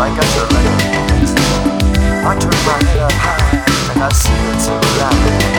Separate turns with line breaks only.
like a delay. I turn my head up high and I see it's a rabbit.